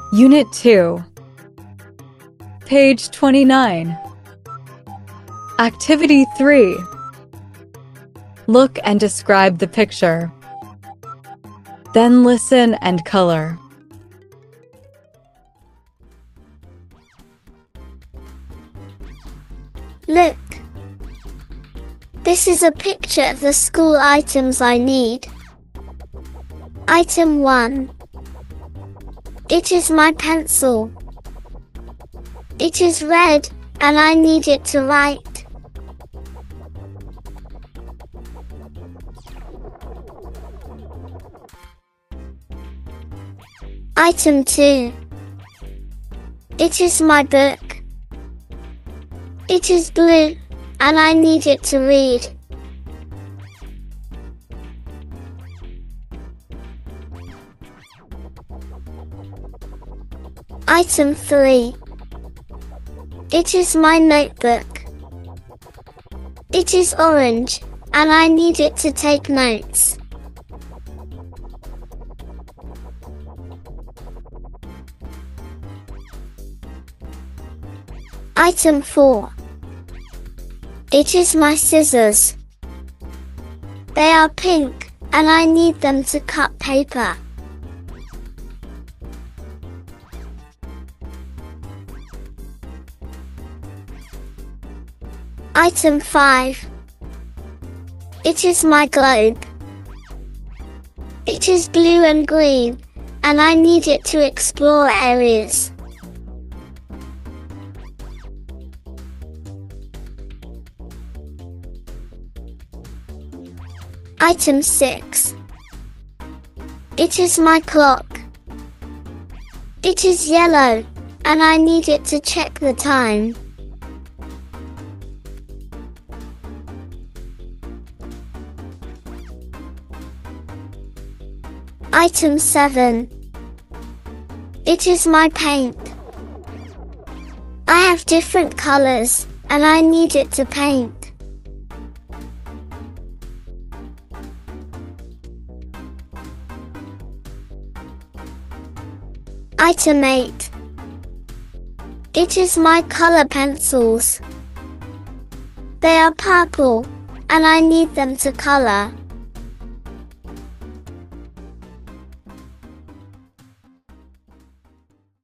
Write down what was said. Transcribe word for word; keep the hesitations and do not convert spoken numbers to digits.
Unit two. Page twenty-nine. Activity three. Look and describe the picture. Then listen and color. Look. This is a picture of the school items I need. Item one. It is my pencil. It is red, and I need it to write. Item two. It is my book. It is blue, and I need it to read. Item three. It is my notebook. It is orange, and I need it to take notes. Item four. It is my scissors. They are pink, and I need them to cut paper. Item five. It is my globe. It is blue and green, and I need it to explore areas. Item six. It is my clock. It is yellow, and I need it to check the time. Item seven. It is my paint. I have different colors, and I need it to paint. Item eight. It is my color pencils. They are purple, and I need them to color.